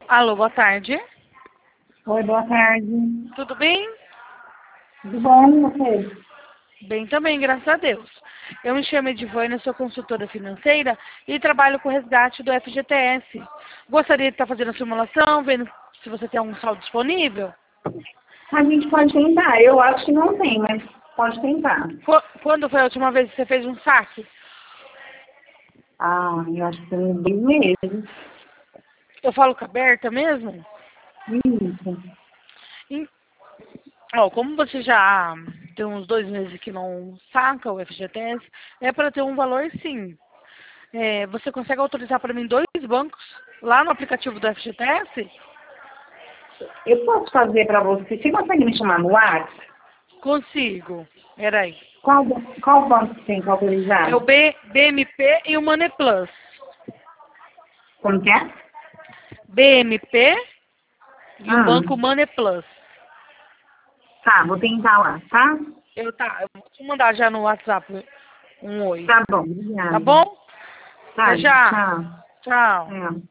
Alô, boa tarde. Oi, boa tarde. Tudo bem? Tudo bom, e você? Bem também, graças a Deus. Eu me chamo Edivânia, sou consultora financeira e trabalho com o resgate do FGTS. Gostaria de estar fazendo a simulação, vendo se você tem algum saldo disponível. A gente pode tentar. Eu acho que não tem, mas pode tentar. Quando foi a última vez que você fez um saque? Ah, eu acho que tem 2 meses. Eu falo com a Berta mesmo? Isso. E, como você já tem uns 2 meses que não saca o FGTS, é para ter um valor sim. Você consegue autorizar para mim 2 bancos lá no aplicativo do FGTS? Eu posso fazer para você. Você consegue me chamar no WhatsApp? Consigo. Peraí. Qual banco que tem que É o autorizar? BMP e o Money Plus. Como que é? BMP e o Ah, Banco Money Plus. tá, vou tentar lá, tá? Eu vou te mandar já no WhatsApp um oi. Tá bom, Tá obrigada. bom? Tá, Até já. tchau. Tchau. É.